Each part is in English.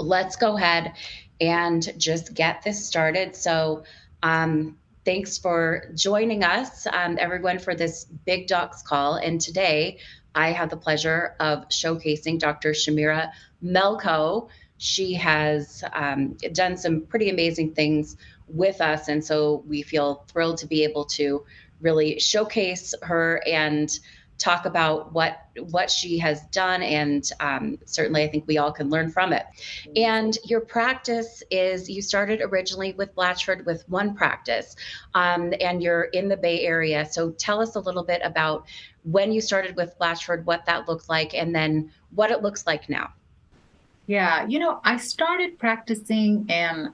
let's go ahead and just get this started. So, thanks for joining us, everyone, for this Big Docs call. And today, I have the pleasure of showcasing Dr. Shamira Melko. She has done some pretty amazing things with us, and so we feel thrilled to be able to really showcase her and talk about what she has done, and certainly I think we all can learn from it. And your practice is, you started originally with Blatchford with one practice, and you're in the Bay Area. So tell us a little bit about when you started with Blatchford, what that looked like, and then what it looks like now. Yeah, I started practicing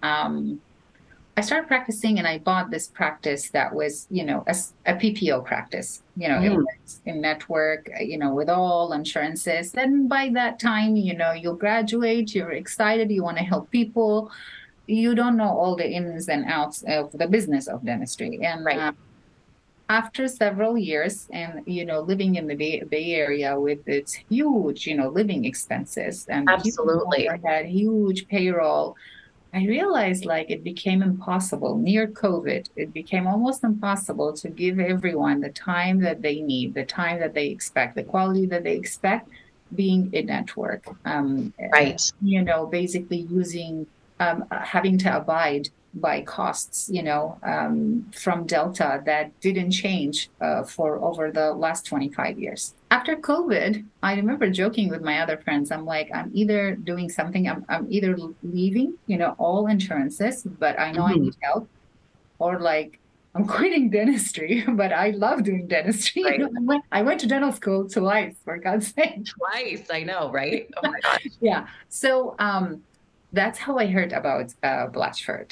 and I bought this practice that was, a PPO practice. It Mm, was in network, with all insurances. Then by that time, you'll graduate, you're excited, you want to help people. You don't know all the ins and outs of the business of dentistry. And right. after several years and, living in the Bay Area with its huge, living expenses and huge Absolutely. overhead, huge payroll, I realized like it became impossible near COVID. It became almost impossible to give everyone the time that they need, the time that they expect, the quality that they expect being in network. Right. Basically having to abide by costs, from Delta that didn't change for over the last 25 years. After COVID, I remember joking with my other friends. I'm like, I'm either doing something, I'm either leaving, all insurances, but I know I Mhm. need help, or like I'm quitting dentistry, but I love doing dentistry. Right. I went to dental school twice, for God's sake. Twice, I know, right? Oh my gosh. Yeah. So that's how I heard about Blatchford.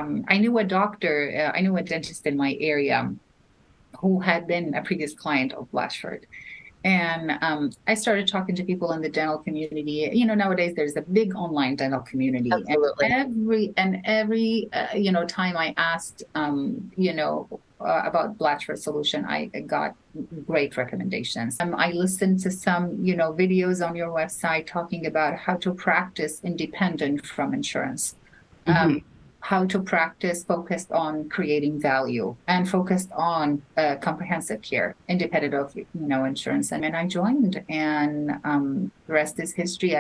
I knew a dentist in my area who had been a previous client of Blatchford. And I started talking to people in the dental community. Nowadays there's a big online dental community, and Absolutely. every time I asked, about Blatchford Solution, I got great recommendations. I listened to some, videos on your website talking about how to practice independent from insurance. Mhm. Um, how to practice focused on creating value and focused on comprehensive care, independent of insurance. And I joined, and the rest is history.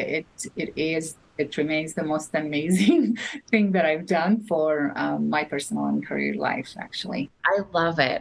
It remains the most amazing thing that I've done for my personal and career life, actually. I love it.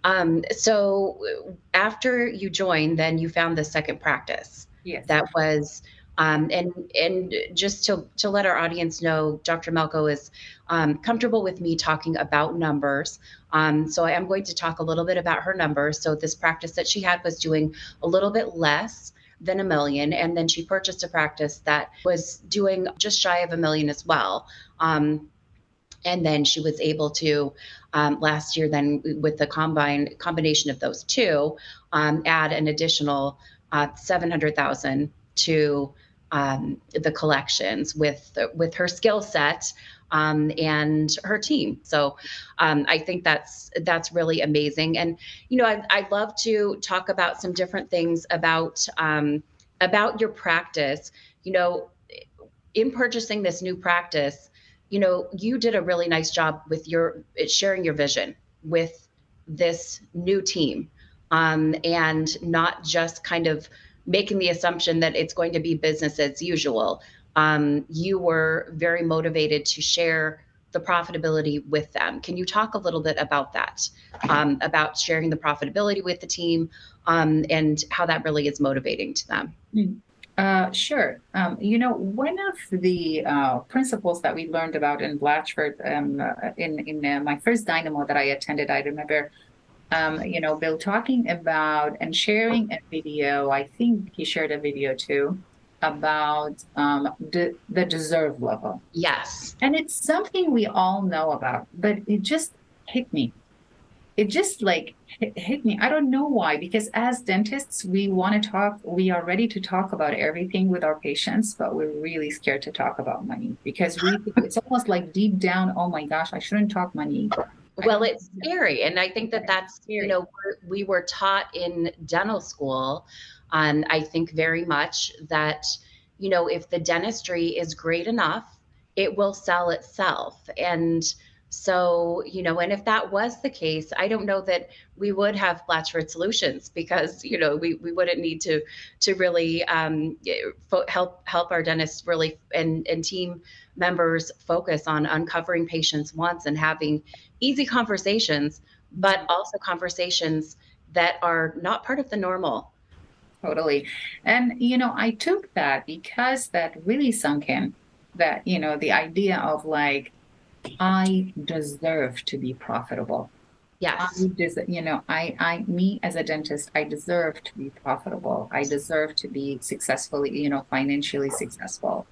So after you joined, then you found the second practice. Yes. That was, and just to let our audience know, Dr. Melko is comfortable with me talking about numbers. So I am going to talk a little bit about her numbers. So this practice that she had was doing a little bit less than 1 million, and then she purchased a practice that was doing just shy of 1 million as well. And then she was able to, last year, then with the combination of those two, add an additional 700,000 to the collections with her skill set, and her team. So I think that's really amazing. And I'd love to talk about some different things about your practice. You know, in purchasing this new practice, you did a really nice job with your sharing your vision with this new team, and not just kind of making the assumption that it's going to be business as usual. You were very motivated to share the profitability with them. Can you talk a little bit about that, about sharing the profitability with the team, and how that really is motivating to them? Sure. One of the principles that we learned about in Blatchford, in my first Dynamo that I attended, I remember, Bill talking about and sharing a video. I think he shared a video too about the deserve level, Yes. and it's something we all know about, but it just hit me. It just like hit me. I don't know why, because as dentists, we want to talk, we are ready to talk about everything with our patients, but we're really scared to talk about money because it's almost like deep down, oh my gosh, I shouldn't talk money. I Well, don't, it's scary, and I think that it's that's, scary. we were taught in dental school, I think very much that, if the dentistry is great enough, it will sell itself. And so, and if that was the case, I don't know that we would have Blatchford Solutions, because, we wouldn't need to really help our dentists really, and team members focus on uncovering patients' wants and having easy conversations, but also conversations that are not part of the normal. Totally. And, I took that because that really sunk in, that, the idea of like, I deserve to be profitable. I Yes. deserve, me as a dentist, I deserve to be profitable. I deserve to be successfully, financially successful.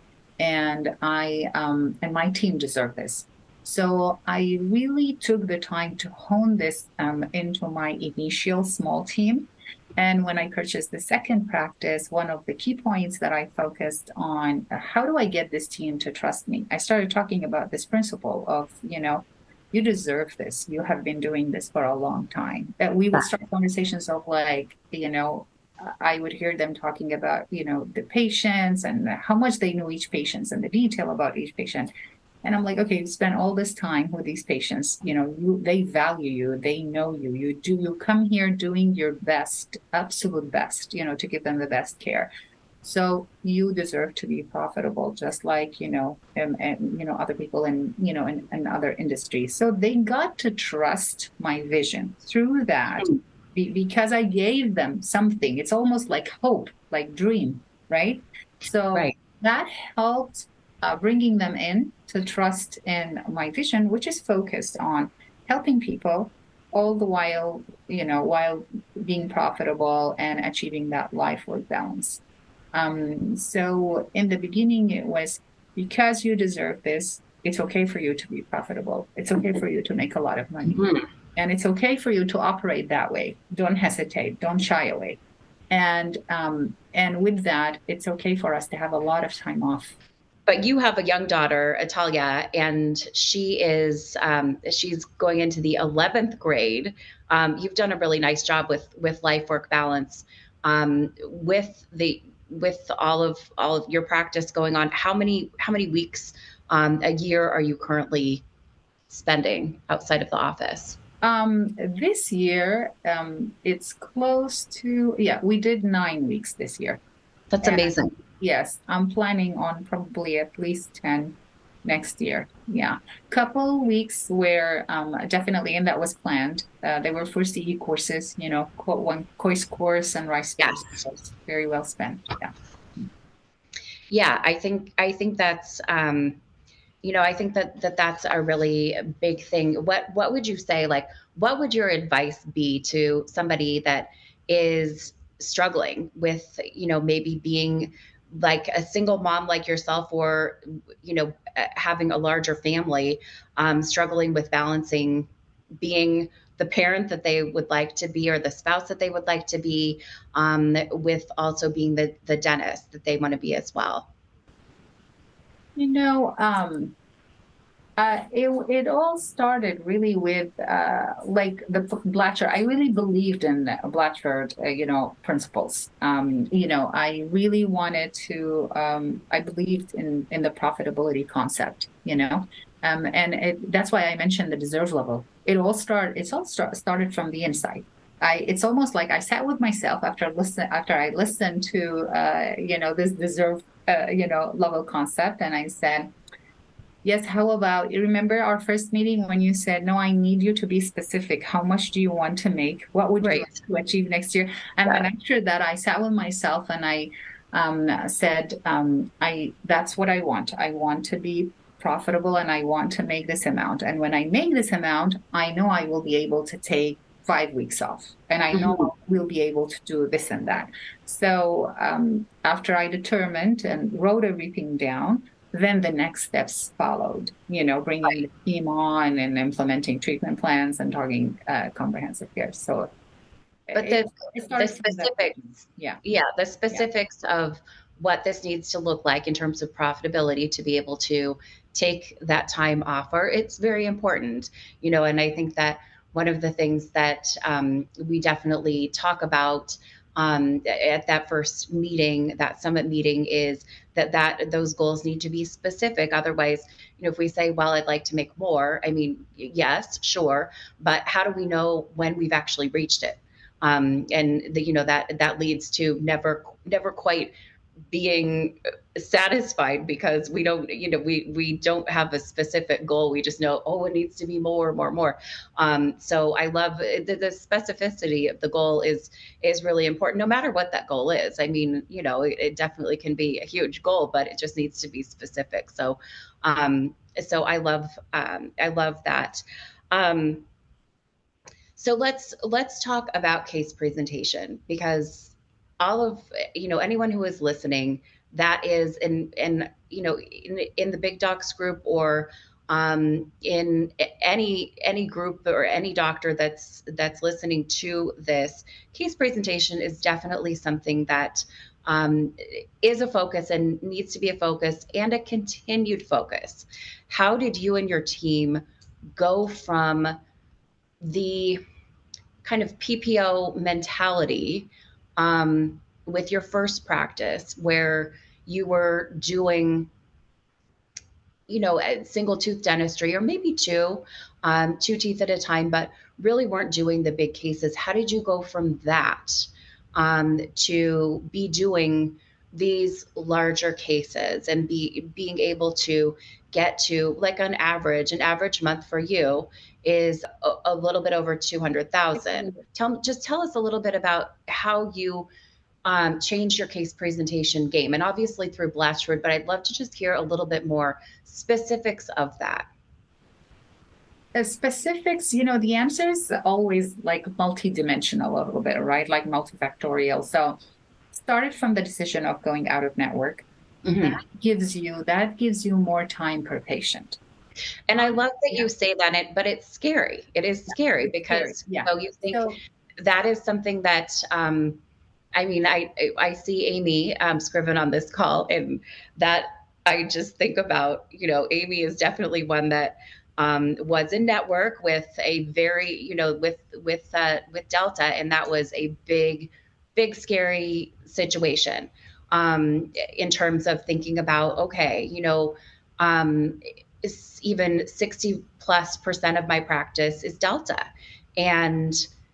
And my team deserve this. So I really took the time to hone this into my initial small team. And when I purchased the second practice, one of the key points that I focused on, how do I get this team to trust me? I started talking about this principle of, you deserve this. You have been doing this for a long time. That we would start conversations of like, I would hear them talking about, the patients and how much they know each patient and the detail about each patient. And I'm like, okay, you spend all this time with these patients, they value you, they know you, you come here doing your best, absolute best, to give them the best care. So you deserve to be profitable, just like, and other people in other industries. So they got to trust my vision through that because I gave them something. It's almost like hope, like dream, right? So Right. that helped bringing them in to trust in my vision, which is focused on helping people all the while being profitable and achieving that life-work balance. So in the beginning, it was because you deserve this, it's okay for you to be profitable. It's okay for you to make a lot of money. Mhm. And it's okay for you to operate that way. Don't hesitate, don't shy away. And with that, it's okay for us to have a lot of time off. But you have a young daughter, Atalia, and she's going into the 11th grade. You've done a really nice job with life work balance, with all of your practice going on. How many weeks a year are you currently spending outside of the office? This year, it's close to, yeah, we did 9 weeks this year. That's And amazing. yes, I'm planning on probably at least 10 next year. Yeah. Couple weeks where definitely, and that was planned. They were first CE courses, one course and rice course. Yes. So it's very well spent. Yeah. Yeah, I think that's I think that's a really big thing. What would you say, like, what would your advice be to somebody that is struggling with, maybe being like a single mom like yourself, or having a larger family, struggling with balancing being the parent that they would like to be, or the spouse that they would like to be, with also being the dentist that they want to be as well. You know, um, it all started really with like the Blatcher. I really believed in Blatchford, principles. I really wanted to. I believed in the profitability concept. That's why I mentioned the deserve level. Started from the inside. It's almost like I sat with myself after I listened to this deserve level concept, and I said, yes, how about you remember our first meeting when you said, no, I need you to be specific. How much do you want to make? What would you Right. like to achieve next year? And then Yeah. after that, I sat with myself and I said, that's what I want. I want to be profitable and I want to make this amount. And when I make this amount, I know I will be able to take 5 weeks off and I know Mhm. we'll be able to do this and that. So after I determined and wrote everything down, then the next steps followed, bringing the team on and implementing treatment plans and targeting comprehensive care. So But it, it the started from that. specifics, Yeah. yeah, the Yeah. specifics of what this needs to look like in terms of profitability to be able to take that time off, or it's very important, and I think that one of the things that we definitely talk about at that first meeting, that summit meeting, is that those goals need to be specific. Otherwise, if we say, well, I'd like to make more, I mean, yes, sure, but how do we know when we've actually reached it? And that leads to never quite being satisfied, because we don't have a specific goal. We just know, oh, it needs to be more, more, more. So I love the specificity of the goal is really important, no matter what that goal is. I mean, it definitely can be a huge goal, but it just needs to be specific. So I love that. um, so let's talk about case presentation, because all of anyone who is listening, that is in the Big Docs group, or in any group, or any doctor that's listening to this, case presentation is definitely something that um, is a focus, and needs to be a focus, and a continued focus. How did you and your team go from the kind of PPO mentality, with your first practice, where you were doing, a single tooth dentistry, or maybe two teeth at a time, but really weren't doing the big cases? How did you go from that, to be doing these larger cases, and being able to get to, like, an average month for you is a little bit over 200,000? Tell us a little bit about how you change your case presentation game, and obviously through Blatchford, but I'd love to just hear a little bit more specifics of that. Specifics, the answer is always like multidimensional a little bit, right? Like multifactorial. So started from the decision of going out of network. Mm-hmm. That gives you more time per patient. And I love that you say that, but it's scary. It is scary, because you think that is something that, I mean, I see Amy Scriven on this call, and that I just think about, Amy is definitely one that was in network with a very, with Delta, and that was a big, big, scary situation, in terms of thinking about, okay, even 60+% of my practice is Delta. And,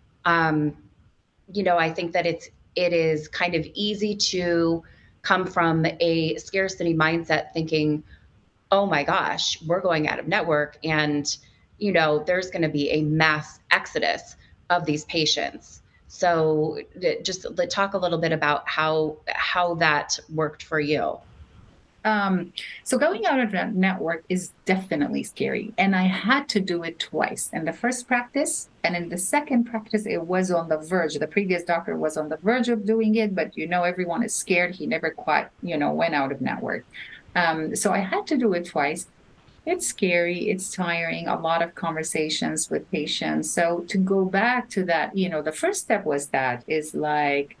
I think that it is kind of easy to come from a scarcity mindset, thinking, oh my gosh, we're going out of network, and, there's going to be a mass exodus of these patients. So just talk a little bit about how that worked for you. So going out of that network is definitely scary. And I had to do it twice. In the first practice and in the second practice, it was on the verge. The previous doctor was on the verge of doing it, but everyone is scared. He never quite, went out of network. So I had to do it twice. It's scary. It's tiring. A lot of conversations with patients. So to go back to that, the first step is like,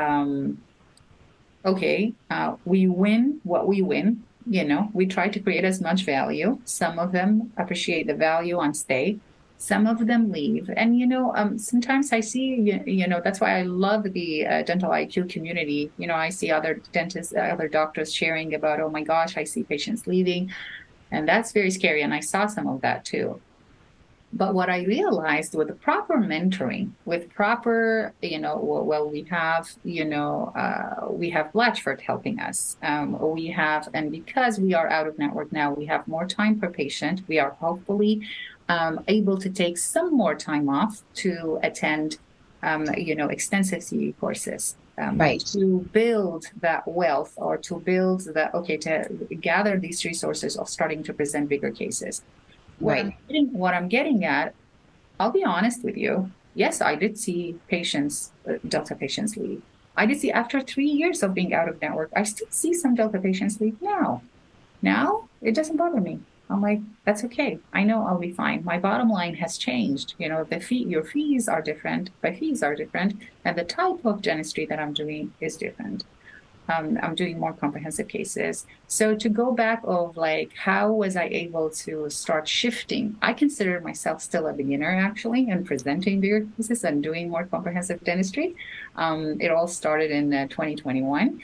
okay, we win what we win. We try to create as much value. Some of them appreciate the value and stay. Some of them leave. And, sometimes I see, that's why I love the dental IQ community. I see other dentists, other doctors sharing about, oh my gosh, I see patients leaving. And that's very scary. And I saw some of that too. But what I realized with the proper mentoring, with proper, we have, we have Blatchford helping us. And because we are out of network now, we have more time per patient. We are hopefully able to take some more time off to attend, extensive CE courses. Right. To build that wealth, or to build to gather these resources of starting to present bigger cases. Right. What I'm getting at, I'll be honest with you. Yes, I did see Delta patients leave. I did see, after 3 years of being out of network, I still see some Delta patients leave now. Now, it doesn't bother me. I'm like, that's okay. I know I'll be fine. My bottom line has changed. Your fees are different. My fees are different. And the type of dentistry that I'm doing is different. I'm doing more comprehensive cases. So to go back of like, how was I able to start shifting? I consider myself still a beginner actually in presenting bigger cases and doing more comprehensive dentistry. It all started in 2021.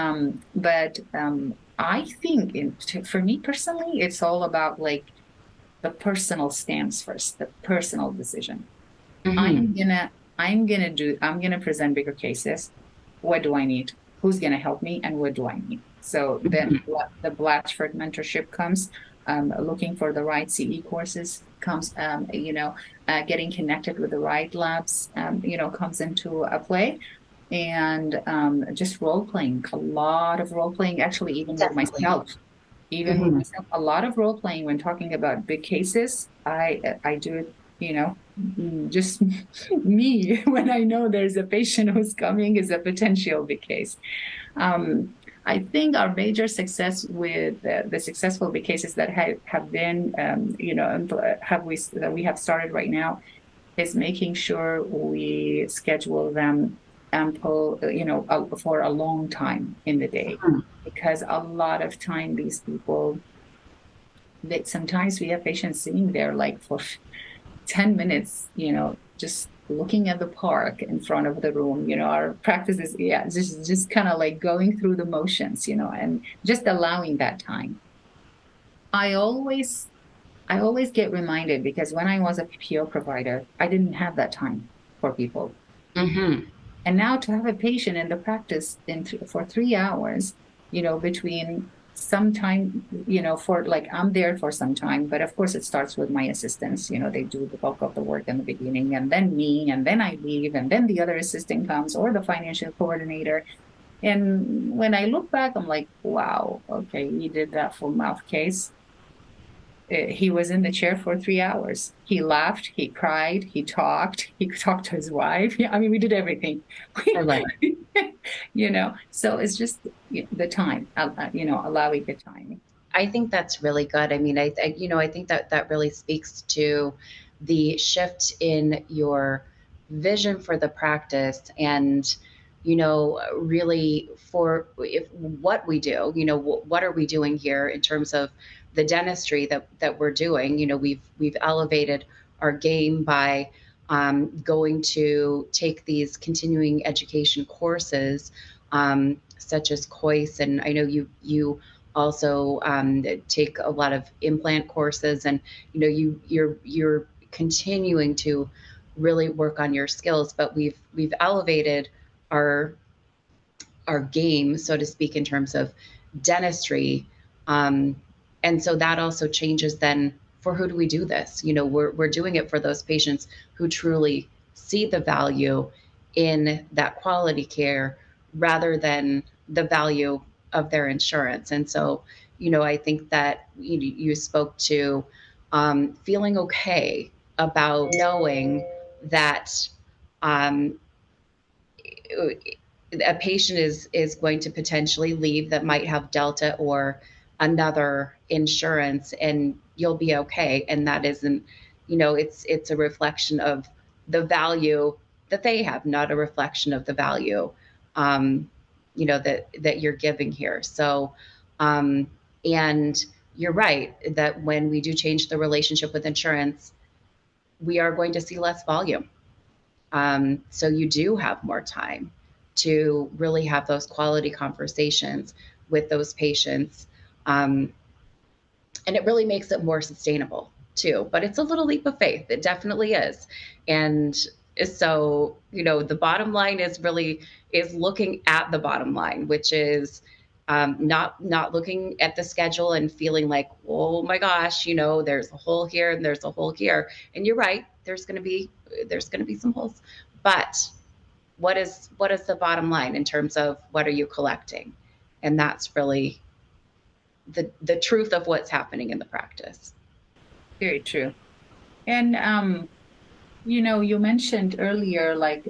But I think for me personally, it's all about like the personal stance first, the personal decision. Hmm. I'm gonna present bigger cases. What do I need? Who's gonna help me, and what do I need? So then Hmm. the Blatchford mentorship comes. Looking for the right CE courses comes. Getting connected with the right labs, comes into a play, and just role playing. A lot of role playing, actually, even with Definitely. myself. Even with Hmm. myself, a lot of role playing when talking about big cases. I do it, just me when I know there's a patient who's coming is a potential big case. Um, I think our major success with the successful big cases that have been, that we have started right now is making sure we schedule them ample, for a long time in the day. Because a lot of time these people, that sometimes we have patients sitting there like for 10 minutes, just looking at the park in front of the room. Our practice is, yeah, just kind of like going through the motions, and just allowing that time. I always I always get reminded because when I was a PPO provider, I didn't have that time for people. Hmm. And now to have a patient in the practice for 3 hours, between some time, for like I'm there for some time, but of course it starts with my assistants. They do the bulk of the work in the beginning, and then me, and then I leave, and then the other assistant comes or the financial coordinator. And when I look back, I'm like, wow, okay, you did that full mouth case. He was in the chair for 3 hours. He laughed, he cried, he talked, he talked to his wife. Yeah, I mean, we did everything. I love it. So it's just the time, allowing the time. I think that's really good. I mean, I think that that really speaks to the shift in your vision for the practice and, really for if what we do, what are we doing here in terms of the dentistry that we're doing? We've elevated our game by going to take these continuing education courses, such as COIS, and I know you also take a lot of implant courses, and you're continuing to really work on your skills. But we've elevated our our game, so to speak, in terms of dentistry. um, and so that also changes then, for who do we do this? We're doing it for those patients who truly see the value in that quality care rather than the value of their insurance. And so, I think that you spoke to feeling okay about knowing that um, a patient is going to potentially leave that might have Delta or another insurance, and you'll be okay. And that isn't, it's a reflection of the value that they have, not a reflection of the value, um, that you're giving here. So, um, and you're right that when we do change the relationship with insurance, we are going to see less volume. So you do have more time to really have those quality conversations with those patients. Um, and it really makes it more sustainable too. But it's a little leap of faith. It definitely is. And so, the bottom line is looking at the bottom line, which is not looking at the schedule and feeling like, oh my gosh, there's a hole here and there's a hole here. And you're right, there's gonna be some holes. But what is the bottom line in terms of what are you collecting? And that's really the truth of what's happening in the practice. Very true. And you mentioned earlier like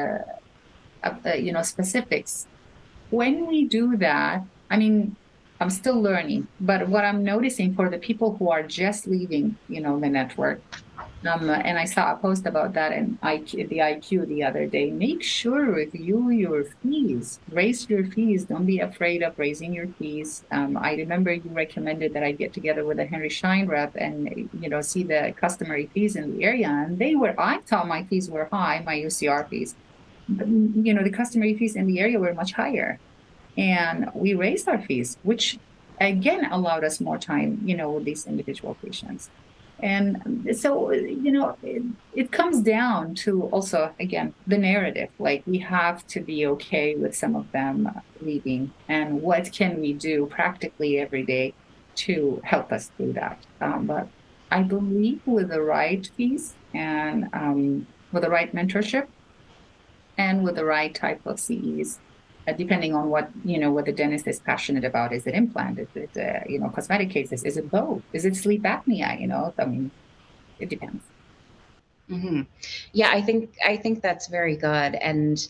specifics. When we do that, I mean, I'm still learning, but what I'm noticing for the people who are just leaving, the network, And I saw a post about that in the IQ the other day. Make sure review your fees, raise your fees. Don't be afraid of raising your fees. I remember you recommended that I get together with a Henry Schein rep and, see the customary fees in the area. And I thought my fees were high, my UCR fees. But, the customary fees in the area were much higher. And we raised our fees, which again allowed us more time, with these individual patients. And so, it comes down to also, again, the narrative. Like, we have to be okay with some of them leaving. And what can we do practically every day to help us do that? But I believe with the right fees and with the right mentorship and with the right type of CEs, depending on what the dentist is passionate about. Is it implant? Is it cosmetic cases? Is it both? Is it sleep apnea? I mean, it depends. Hmm. Yeah, I think that's very good, and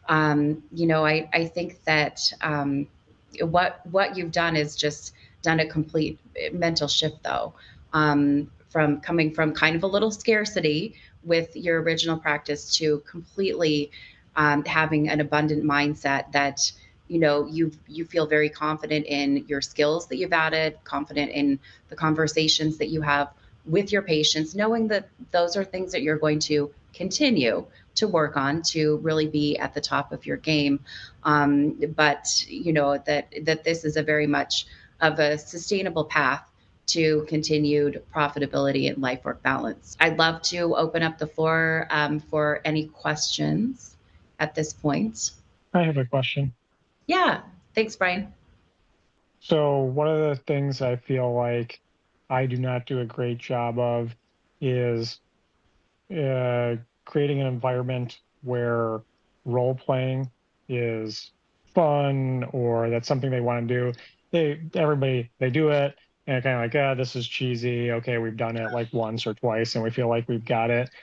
I think that what you've done is just done a complete mental shift, though, from coming from kind of a little scarcity with your original practice to completely having an abundant mindset that you feel very confident in your skills that you've added, confident in the conversations that you have with your patients, knowing that those are things that you're going to continue to work on to really be at the top of your game. But that this is a very much of a sustainable path to continued profitability and life work balance. I'd love to open up the floor for any questions at this point. I have a question. Yeah, thanks, Brian. So, one of the things I feel like I do not do a great job of is uh, creating an environment where role playing is fun or that's something they want to do. They do it and kind of like, this is cheesy. Okay, we've done it like once or twice and we feel like we've got it.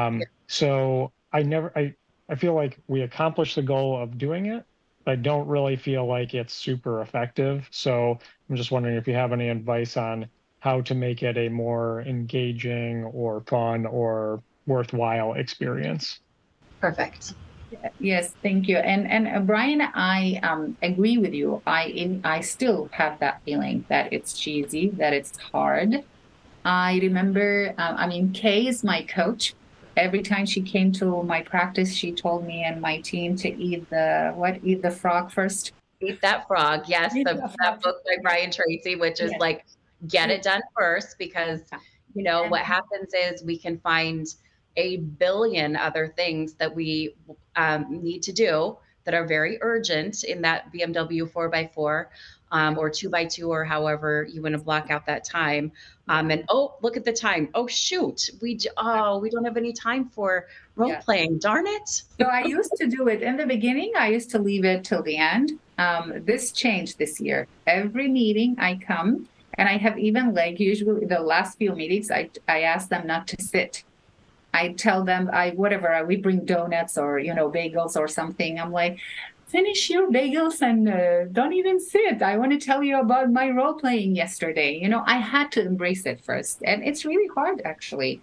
So I feel like we accomplished the goal of doing it. But I don't really feel like it's super effective. So I'm just wondering if you have any advice on how to make it a more engaging or fun or worthwhile experience. Perfect. Yes, thank you. And Brian, I agree with you. I still have that feeling that it's cheesy, that it's hard. I remember, Kay is my coach. Every time she came to my practice, she told me and my team to eat the frog first. Eat That Frog. Yes, Eat the that frog. book by Brian Tracy, which is Yes. like, get it done first, because And what happens is we can find a billion other things that we need to do that are very urgent in that BMW 4x4 or 2x2, or however you want to block out that time. And oh, look at the time. Oh, shoot. We don't have any time for role Yeah. playing. Darn it. So I used to do it in the beginning. I used to leave it till the end. This changed this year. Every meeting I come, and I have even like usually the last few meetings, I ask them not to sit. I tell them we bring donuts or bagels or something. I'm like, finish your bagels and don't even sit. I want to tell you about my role playing yesterday. I had to embrace it first, and it's really hard actually.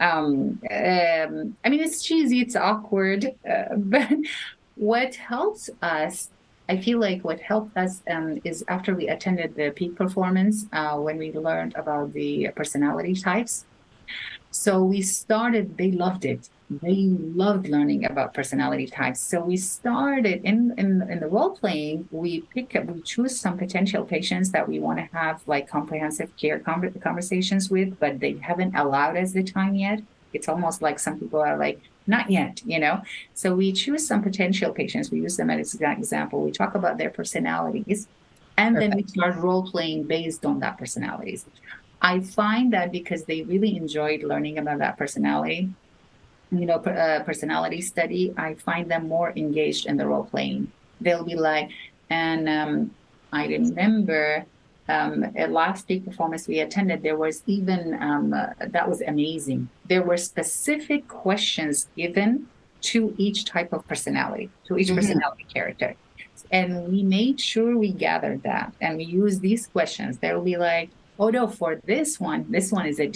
It's cheesy, it's awkward, but what helps us. I feel like what helped us is after we attended the peak performance, when we learned about the personality types. So they loved it. They loved learning about personality types. So we started in the role playing, we choose some potential patients that we want to have like comprehensive care conversations with, but they haven't allowed us the time yet. It's almost like some people are like, not yet. So we choose some potential patients. We use them as an example. We talk about their personalities, and then we start role playing based on that personalities. I find that because they really enjoyed learning about that personality, personality study, I find them more engaged in the role playing. They'll be like, and I remember at last peak performance we attended, there was even, that was amazing. There were specific questions given to each type of personality, to each personality character. And we made sure we gathered that and we use these questions. There will be like, oh no, for this one is a D.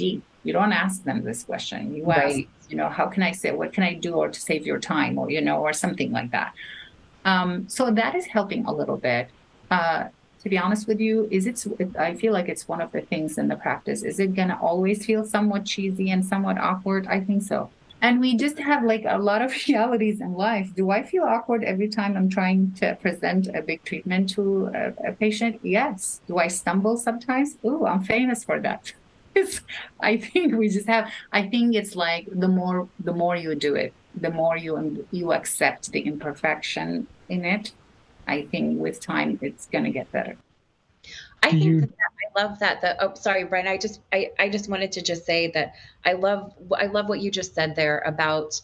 You don't ask them this question. You ask, Right. how can I say, what can I do or to save your time, or, or something like that. So that is helping a little bit. To be honest with you, I feel like it's one of the things in the practice. Is it going to always feel somewhat cheesy and somewhat awkward? I think so. And we just have like a lot of realities in life. Do I feel awkward every time I'm trying to present a big treatment to a patient? Yes. Do I stumble sometimes? Ooh, I'm famous for that. I think I think it's like the more you do it, the more you accept the imperfection in it. I think with time it's going to get better. I think I love that. Oh, sorry, Brian. I just wanted to just say that I love what you just said there about,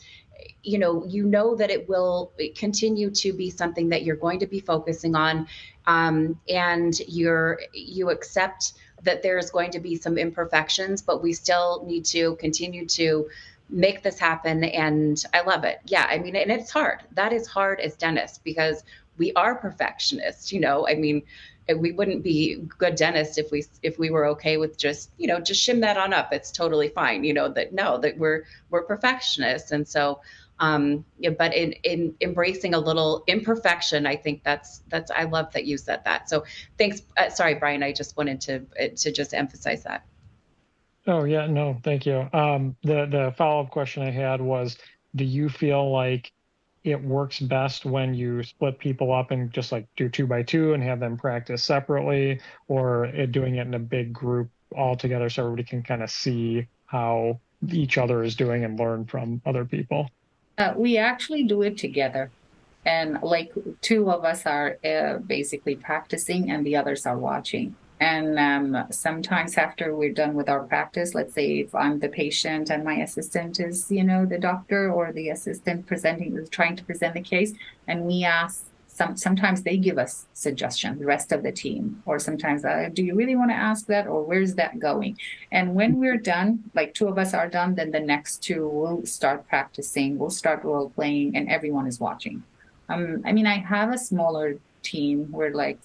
that it will continue to be something that you're going to be focusing on, and you accept that there's going to be some imperfections, but we still need to continue to make this happen. And I love it. Yeah, I mean, and it's hard. That is hard as dentists because we are perfectionists. I mean, we wouldn't be good dentists if we were okay with just just shim that on up. It's totally fine. That we're perfectionists. And so yeah, but in embracing a little imperfection, I think that's I love that you said that. So thanks. Sorry, Brian, I just wanted to just emphasize that. Oh yeah, no, thank you. The follow-up question I had was, do you feel like it works best when you split people up and just like do 2 by 2 and have them practice separately, or doing it in a big group all together so everybody can kind of see how each other is doing and learn from other people? We actually do it together. And like 2 of us are basically practicing and the others are watching. And sometimes after we're done with our practice, let's say if I'm the patient and my assistant is, the doctor or the assistant trying to present the case, and we ask, sometimes they give us suggestions, the rest of the team, or sometimes, do you really want to ask that, or where's that going? And when we're done, like 2 of us are done, then the next 2 will start practicing, we'll start role playing, and everyone is watching. I mean, I have a smaller team. We're like,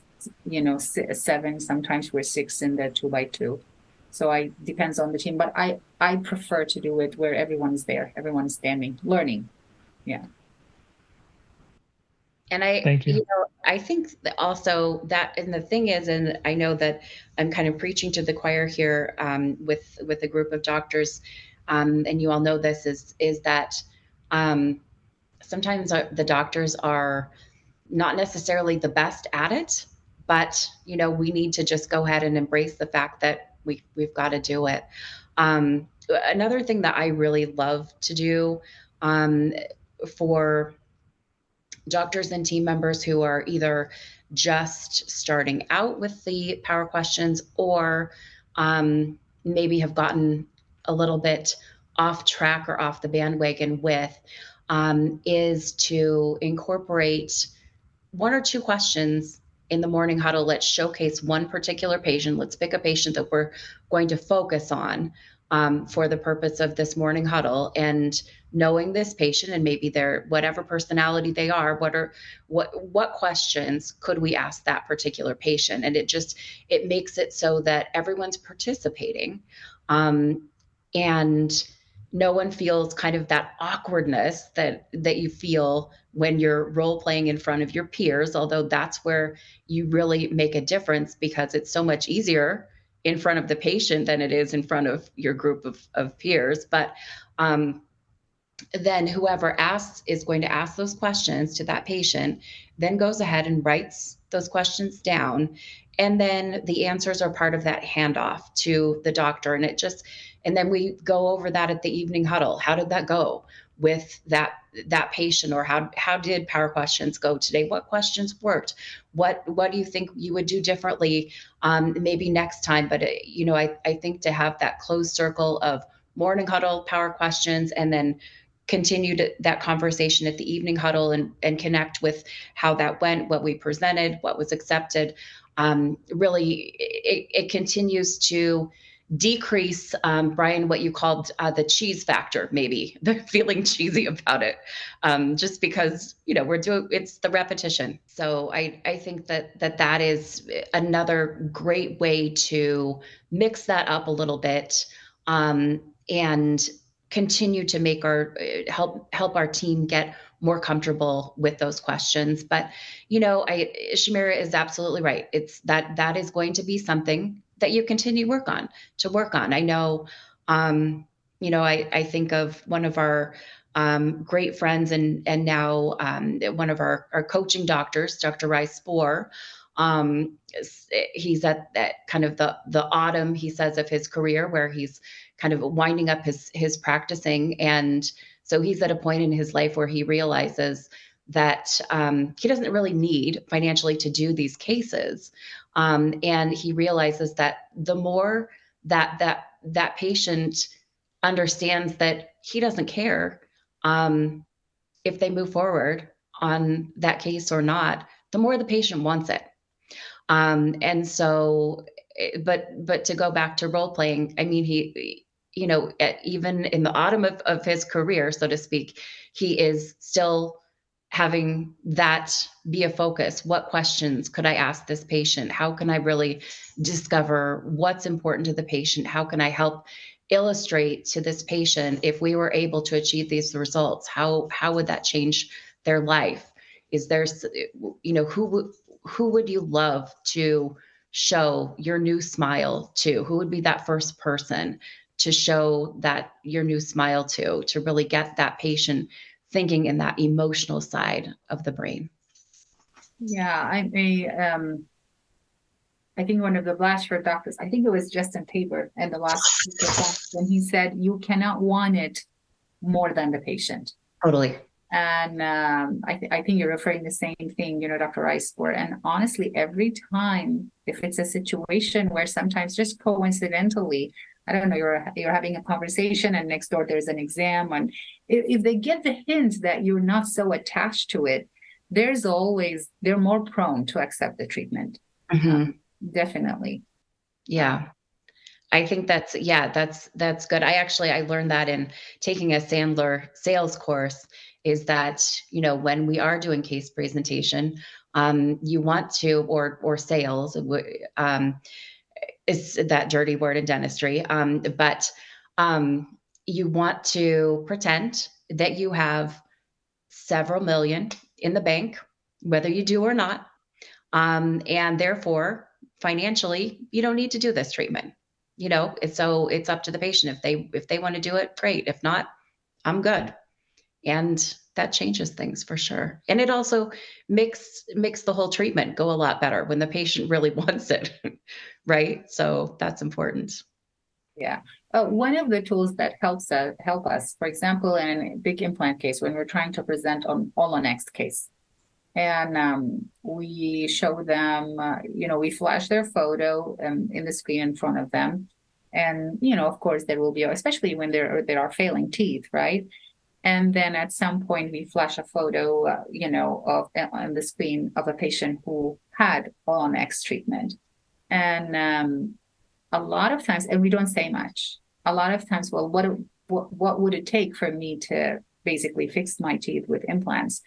7, sometimes we're 6 in the 2 by 2. So it depends on the team, but I prefer to do it where everyone is there, everyone is standing, learning. Yeah. And Thank you. I think that also that, and the thing is, and I know that I'm kind of preaching to the choir here, with a group of doctors, and you all know this is that, sometimes the doctors are not necessarily the best at it, but we need to just go ahead and embrace the fact that we've got to do it. Another thing that I really love to do, for doctors and team members who are either just starting out with the power questions, or maybe have gotten a little bit off track or off the bandwagon with, is to incorporate 1 or 2 questions in the morning huddle. Let's showcase one particular patient. Let's pick a patient that we're going to focus on, for the purpose of this morning huddle. And knowing this patient and maybe their whatever personality they are, what questions could we ask that particular patient? And it makes it so that everyone's participating, and no one feels kind of that awkwardness that you feel when you're role playing in front of your peers, although that's where you really make a difference, because it's so much easier in front of the patient than it is in front of your group of peers. But then whoever asks is going to ask those questions to that patient, then goes ahead and writes those questions down. And then the answers are part of that handoff to the doctor. And then we go over that at the evening huddle. How did that go with that patient? Or how did power questions go today? What questions worked? What do you think you would do differently, maybe next time? But I think to have that closed circle of morning huddle power questions, and then continue that conversation at the evening huddle, and connect with how that went, what we presented, what was accepted. Really, it continues to decrease, Brian, what you called the cheese factor, maybe the feeling cheesy about it, just because it's the repetition. So I think that is another great way to mix that up a little bit, and continue to make our help our team get more comfortable with those questions. But Shamira is absolutely right. It's that is going to be something that you continue to work on. I know, I think of one of our great friends and now one of our coaching doctors, Dr. Rice Spoor. He's at that kind of the autumn, he says, of his career where he's kind of winding up his practicing. And so he's at a point in his life where he realizes that he doesn't really need financially to do these cases. And he realizes that the more that patient understands that he doesn't care if they move forward on that case or not, the more the patient wants it. And so, but to go back to role playing, I mean, he, even in the autumn of his career, so to speak, he is still having that be a focus. What questions could I ask this patient? How can I really discover what's important to the patient? How can I help illustrate to this patient, if we were able to achieve these results, how would that change their life? Is there, who would you love to show your new smile to? Who would be that first person to show that your new smile to really get that patient thinking in that emotional side of the brain? Yeah, I think one of the Blatchford doctors, I think it was Justin Tabor in the last class, when he said, you cannot want it more than the patient. Totally. And I think you're referring the same thing, Dr. Rice for. And honestly, every time, if it's a situation where sometimes just coincidentally, I don't know, you're having a conversation and next door there's an exam, and if they get the hint that you're not so attached to it, they're more prone to accept the treatment. Mm-hmm. Definitely. Yeah. I think that's good. I learned that in taking a Sandler sales course, is that, when we are doing case presentation, you want to, or sales, is that dirty word in dentistry. But you want to pretend that you have several million in the bank, whether you do or not. And therefore, financially, you don't need to do this treatment. So it's up to the patient. If they want to do it, great. If not, I'm good. And that changes things for sure. And it also makes the whole treatment go a lot better when the patient really wants it, right? So that's important. Yeah. One of the tools that help us, for example, in a big implant case, when we're trying to present on All-on-X case, and we show them, we flash their photo in the screen in front of them. And, of course, there will be, especially when there are failing teeth, right? And then at some point we flash a photo, of on the screen of a patient who had All-on-X treatment. And a lot of times, and we don't say much, a lot of times, well, what would it take for me to basically fix my teeth with implants?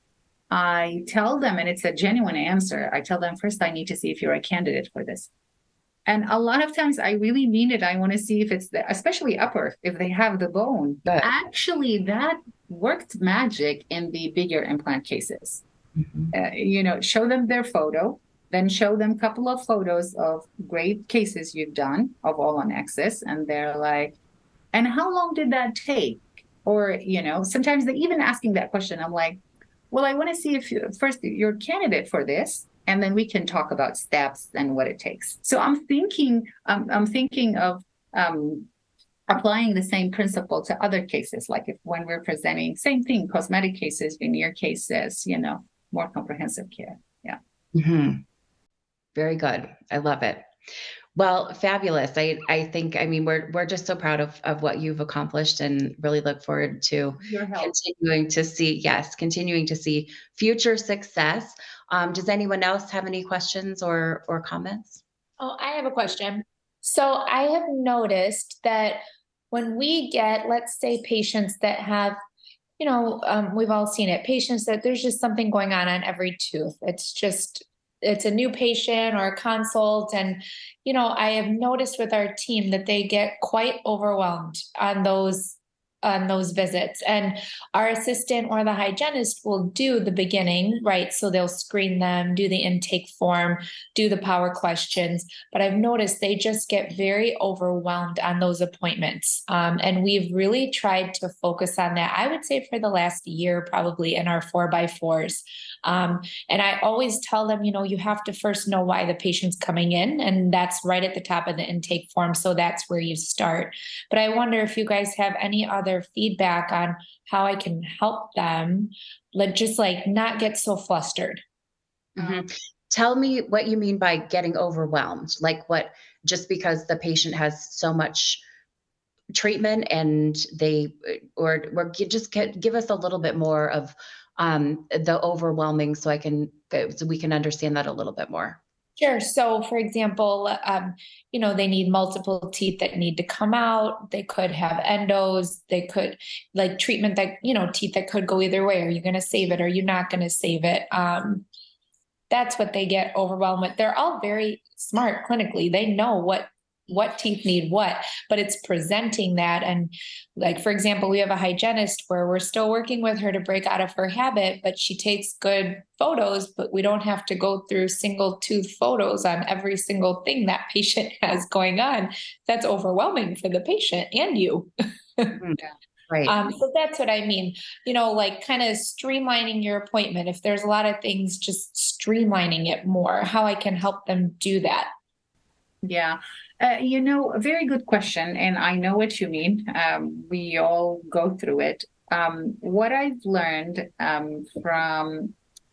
I tell them, and it's a genuine answer, I tell them, first, I need to see if you're a candidate for this. And a lot of times I really mean it. I want to see if it's especially upper, if they have the bone. Good. Actually, that worked magic in the bigger implant cases. Mm-hmm. Show them their photo, then show them a couple of photos of great cases you've done of All-on-X, and they're like, and how long did that take? Or, sometimes they even asking that question. I'm like, well, I want to see if you're a candidate for this, and then we can talk about steps and what it takes. So I'm thinking of applying the same principle to other cases, like when we're presenting, same thing, cosmetic cases, veneer cases, more comprehensive care. Yeah. Mm-hmm. Very good. I love it. Well, fabulous. I think, we're just so proud of what you've accomplished, and really look forward to continuing to see future success. Does anyone else have any questions or comments? Oh, I have a question. So I have noticed that when we get, let's say, patients that have, we've all seen it, patients that there's just something going on every tooth. it's a new patient or a consult. And, I have noticed with our team that they get quite overwhelmed on those visits. And our assistant or the hygienist will do the beginning, right? So they'll screen them, do the intake form, do the power questions. But I've noticed they just get very overwhelmed on those appointments. And we've really tried to focus on that, I would say, for the last year, probably in our 4x4s. And I always tell them, you have to first know why the patient's coming in, and that's right at the top of the intake form. So that's where you start. But I wonder if you guys have any other feedback on how I can help them, just like not get so flustered. Mhm. Tell me what you mean by getting overwhelmed. Like what, just because the patient has so much treatment and or give us a little bit more of the overwhelming so we can understand that a little bit more. Sure. So, for example, they need multiple teeth that need to come out. They could have endos. They could like treatment that, teeth that could go either way. Are you going to save it? Or are you not going to save it? That's what they get overwhelmed with. They're all very smart clinically. They know what teeth need what, but it's presenting that. And like, for example, we have a hygienist where we're still working with her to break out of her habit, but she takes good photos, but we don't have to go through single tooth photos on every single thing that patient has going on. That's overwhelming for the patient and you. Right. So that's what I mean, like kind of streamlining your appointment. If there's a lot of things, just streamlining it more, how I can help them do that. Yeah. A very good question. And I know what you mean. We all go through it. What I've learned from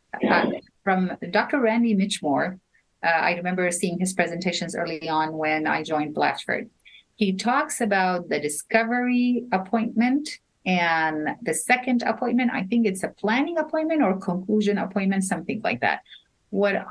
Dr. Randy Mitchmore, I remember seeing his presentations early on when I joined Blatchford. He talks about the discovery appointment and the second appointment. I think it's a planning appointment or conclusion appointment, something like that. What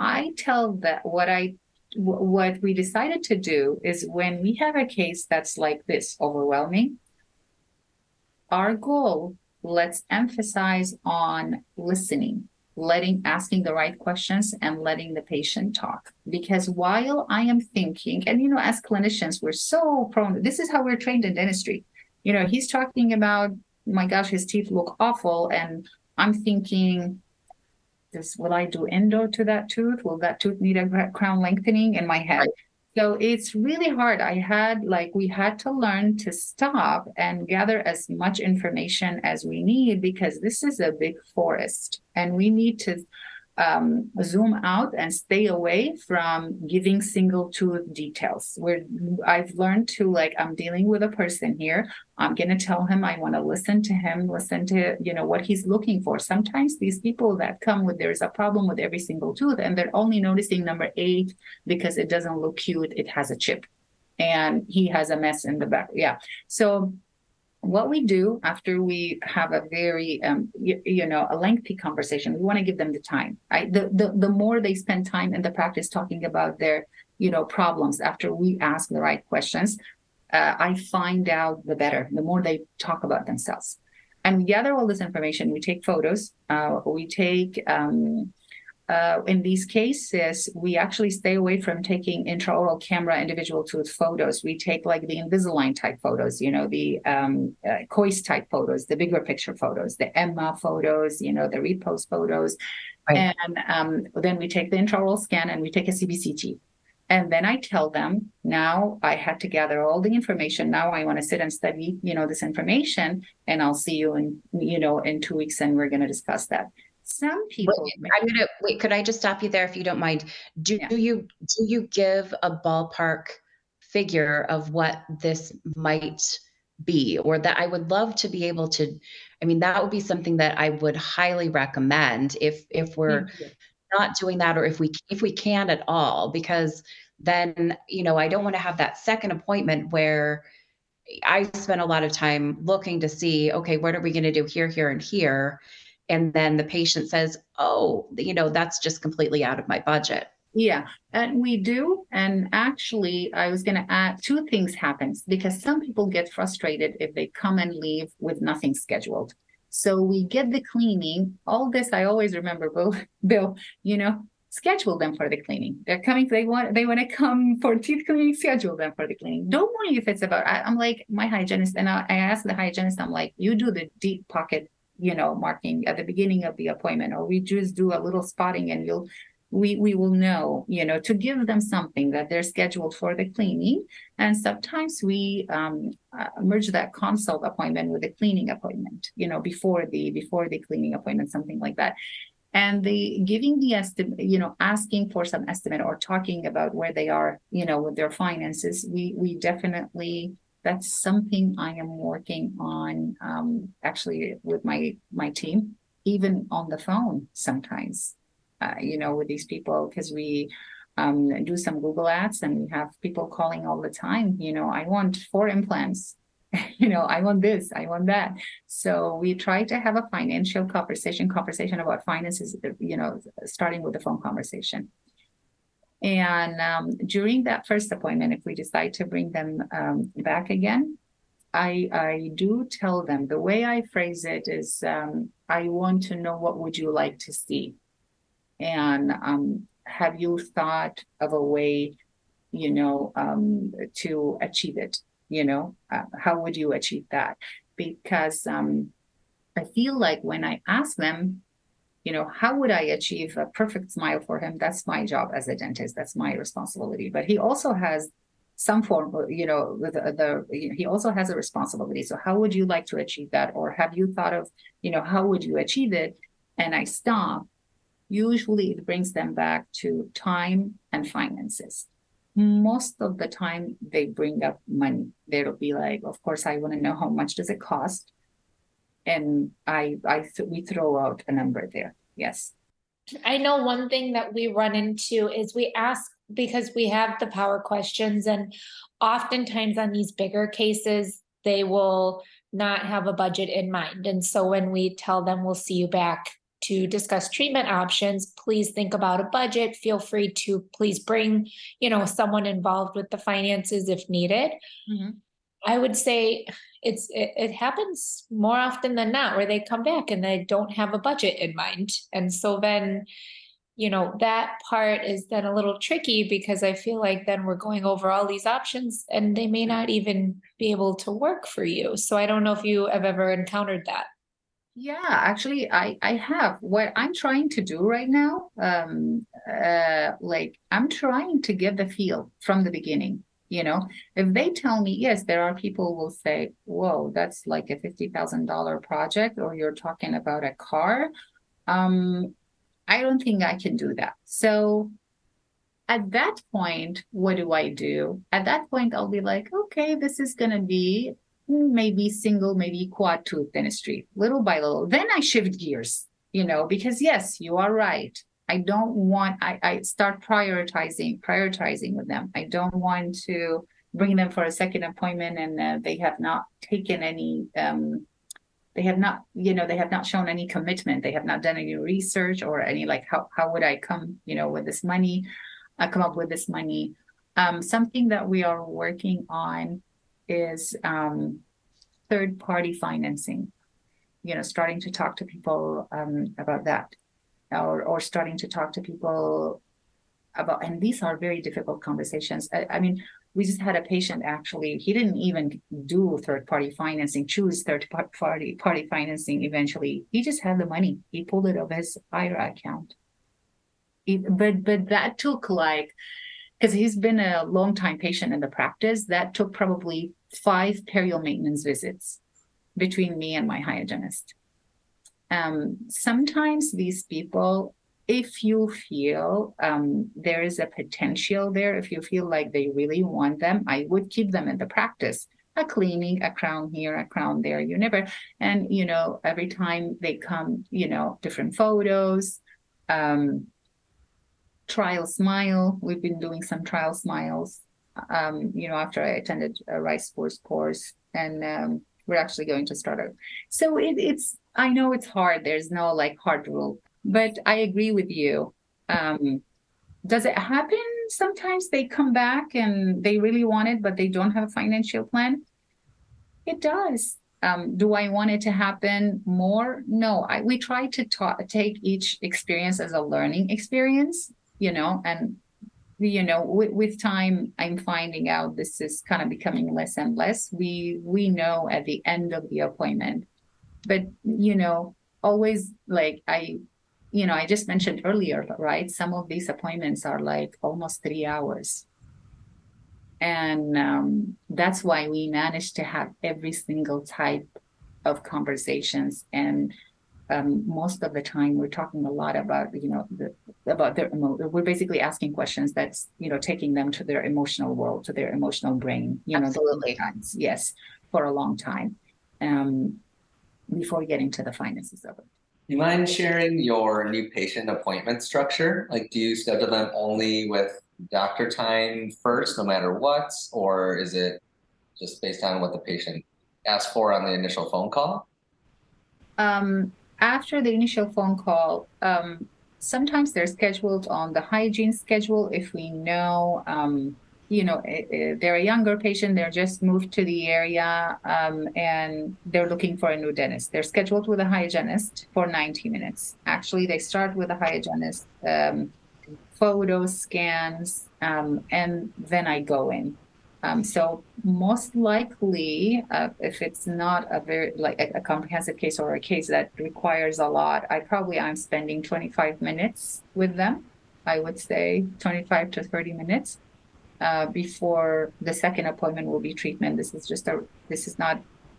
we decided to do is when we have a case that's like this, overwhelming, our goal, let's emphasize on listening, asking the right questions and letting the patient talk. Because while I am thinking, and as clinicians, we're so prone, this is how we're trained in dentistry. He's talking about, my gosh, his teeth look awful. And I'm thinking, will I do endo to that tooth? Will that tooth need a crown lengthening in my head? Right. So it's really hard. We had to learn to stop and gather as much information as we need, because this is a big forest and we need to zoom out and stay away from giving single tooth details. I've learned to, I'm dealing with a person here. I'm going to tell him I want to listen to him, listen to, what he's looking for. Sometimes these people that come with, there's a problem with every single tooth and they're only noticing number 8 because it doesn't look cute. It has a chip and he has a mess in the back. Yeah. So what we do after we have a very, a lengthy conversation, we want to give them the time. The more they spend time in the practice talking about their, problems after we ask the right questions, I find out the better, the more they talk about themselves. And we gather all this information. We take photos. In these cases, we actually stay away from taking intraoral camera individual tooth photos. We take like the Invisalign type photos, the Kois type photos, the bigger picture photos, the EMMA photos, the repose photos. Right. And then we take the intraoral scan and we take a CBCT. And then I tell them, now I had to gather all the information. Now I want to sit and study, this information, and I'll see you in 2 weeks and we're going to discuss that. Some people. Wait. Could I just stop you there if you don't mind? Do you give a ballpark figure of what this might be, or that I would love to be able to? I mean, that would be something that I would highly recommend if we're not doing that, or if we can at all, because then I don't want to have that second appointment where I spent a lot of time looking to see, okay, what are we going to do here, here, and here? And then the patient says, oh, that's just completely out of my budget. Yeah, and we do. And actually, I was going to add 2 things happens, because some people get frustrated if they come and leave with nothing scheduled. So we get the cleaning, all this. I always remember, Bill, schedule them for the cleaning. They're coming, they want to come for teeth cleaning, schedule them for the cleaning. Don't worry if it's about, I'm like, my hygienist, and I asked the hygienist, I'm like, you do the deep pocket, marking at the beginning of the appointment, or we just do a little spotting and we will know, to give them something that they're scheduled for the cleaning. And sometimes we merge that consult appointment with the cleaning appointment, before the cleaning appointment, something like that. And the giving the estimate, asking for some estimate or talking about where they are, with their finances, we definitely, that's something I am working on, actually with my team, even on the phone sometimes, with these people, because we do some Google ads and we have people calling all the time, I want 4 implants. I want this, I want that. So we try to have a financial conversation about finances, starting with the phone conversation. And during that first appointment, if we decide to bring them back again, I do tell them, the way I phrase it is, I want to know, what would you like to see? And have you thought of a way, to achieve it? How would you achieve that? Because I feel like when I ask them, how would I achieve a perfect smile for him? That's my job as a dentist. That's my responsibility. But he also has some form, he also has a responsibility. So how would you like to achieve that? Or have you thought of, how would you achieve it? And I stop. Usually it brings them back to time and finances. Most of the time they bring up money. They'll be like, of course, I want to know how much does it cost. And we throw out a number there. Yes. I know one thing that we run into is we ask, because we have the power questions, and oftentimes on these bigger cases, they will not have a budget in mind. And so when we tell them we'll see you back to discuss treatment options, please think about a budget. Feel free to please bring, someone involved with the finances if needed. Mm-hmm. I would say it happens more often than not where they come back and they don't have a budget in mind. And so then, that part is then a little tricky, because I feel like then we're going over all these options and they may not even be able to work for you. So I don't know if you have ever encountered that. Yeah, actually, I have. What I'm trying to do right now, I'm trying to get the feel from the beginning. If they tell me, yes, there are people who will say, whoa, that's like a $50,000 project, or you're talking about a car. I don't think I can do that. So at that point, what do I do? At that point, I'll be like, okay, this is going to be maybe single, maybe quad tooth dentistry, little by little. Then I shift gears, because yes, you are right. I don't want, I start prioritizing with them. I don't want to bring them for a second appointment and they have not taken any, they have not shown any commitment. They have not done any research or any, like, how would I come, with this money, come up with this money. Something that we are working on is third-party financing, starting to talk to people about that, or starting to talk to people about, and these are very difficult conversations. I mean, we just had a patient, actually, he didn't even do third-party financing, choose third-party financing eventually. He just had the money. He pulled it out of his IRA account. But that took because he's been a long-time patient in the practice, that took probably 5 perio maintenance visits between me and my hygienist. Sometimes these people, if you feel there is a potential there, if you feel like they really want them, I would keep them in the practice. A cleaning, a crown here, a crown there, you never, and every time they come, different photos, trial smile. We've been doing some trial smiles, after I attended a Rice Force course, and we're actually going to start a. So it's, I know it's hard. There's no hard rule, but I agree with you. Does it happen? Sometimes they come back and they really want it, but they don't have a financial plan. It does. Do I want it to happen more? No, we try to take each experience as a learning experience. and with time, I'm finding out this is kind of becoming less and less. We know at the end of the appointment, but always like I just mentioned earlier, right? Some of these appointments are like almost 3 hours. And that's why we managed to have every single type of conversations. And most of the time, we're talking a lot about, we're basically asking questions that's, taking them to their emotional world, to their emotional brain, Absolutely. times, yes, for a long time, before getting to the finances of it. You mind sharing your new patient appointment structure? Like, do you schedule them only with doctor time first, no matter what? Or is it just based on what the patient asked for on the initial phone call? After the initial phone call, sometimes they're scheduled on the hygiene schedule if we know, they're a younger patient, they're just moved to the area, and they're looking for a new dentist. They're scheduled with a hygienist for 90 minutes. Actually, they start with a hygienist, photos, scans, and then I go in. So most likely, if it's not a comprehensive case or a case that requires a lot, I'm spending 25 minutes with them. I would say 25 to 30 minutes before the second appointment will be treatment. This is not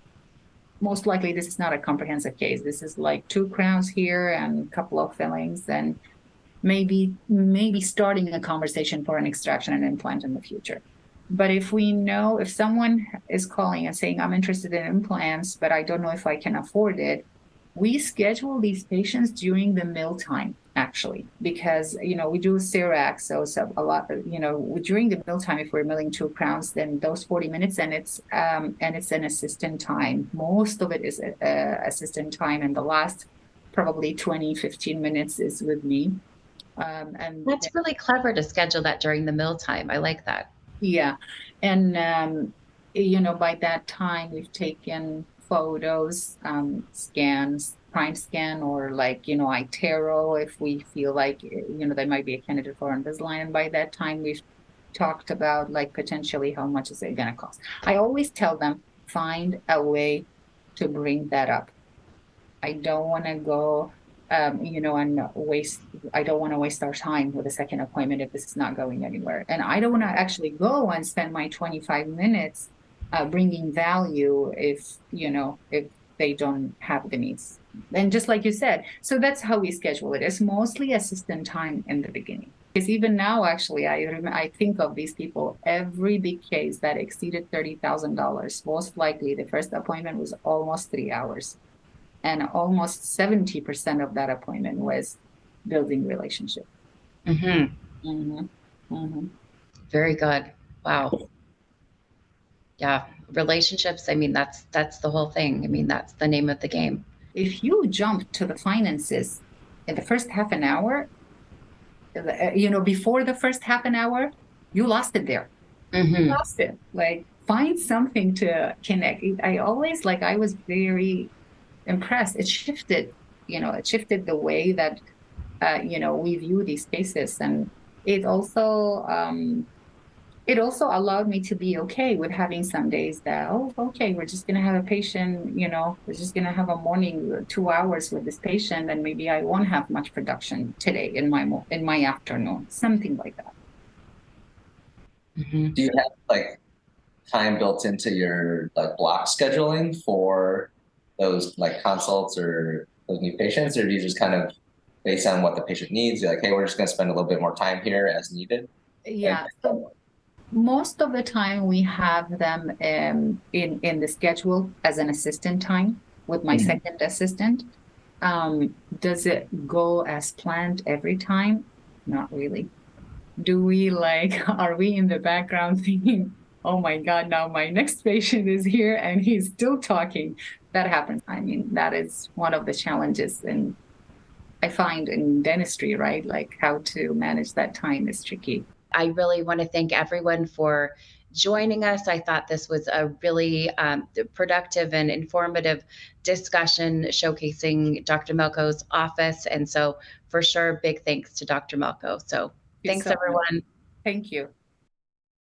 a comprehensive case. This is like 2 crowns here and a couple of fillings, and maybe starting a conversation for an extraction and implant in the future. But if someone is calling and saying, I'm interested in implants, but I don't know if I can afford it, we schedule these patients during the meal time, actually, because, we do CIRAC. So a lot, during the meal time, if we're milling 2 crowns, then those 40 minutes, and it's an assistant time. Most of it is assistant time. And the last probably 20-15 minutes is with me. And that's really clever to schedule that during the meal time. I like that. Yeah. And, by that time, we've taken photos, scans, prime scan, or iTero if we feel like, they might be a candidate for Invisalign. And by that time, we've talked about potentially how much is it going to cost. I always tell them, find a way to bring that up. I don't want to go and I don't want to waste our time with a second appointment if this is not going anywhere. And I don't want to actually go and spend my 25 minutes bringing value if they don't have the needs. And just like you said, so that's how we schedule it. It's mostly assistant time in the beginning. Because even now, actually, I think of these people, every big case that exceeded $30,000, most likely the first appointment was almost 3 hours. And almost 70% of that appointment was building relationship. Mm-hmm. Mm-hmm. Mm-hmm. Very good. Wow. Yeah. Relationships. I mean, that's the whole thing. I mean, that's the name of the game. If you jump to the finances in the first half an hour, before the first half an hour, you lost it there. Mm-hmm. You lost it. Find something to connect. I was very impressed. It shifted the way that we view these cases, and it also allowed me to be okay with having some days that, we're just going to have a patient, we're just going to have a morning 2 hours with this patient, and maybe I won't have much production today in my afternoon, something like that. Mm-hmm. Do you have time built into your block scheduling for those consults or those new patients, or do you just kind of based on what the patient needs, you're like, hey, we're just going to spend a little bit more time here as needed? Yeah. So most of the time we have them in the schedule as an assistant time with my second assistant. Does it go as planned every time? Not really. Do we are we in the background thinking, oh my God, now my next patient is here and he's still talking? That happens. I mean, that is one of the challenges, and I find in dentistry, right? How to manage that time is tricky. I really want to thank everyone for joining us. I thought this was a really productive and informative discussion showcasing Dr. Melko's office. And so for sure, big thanks to Dr. Melko. So you Thanks, so much. everyone. Thank you.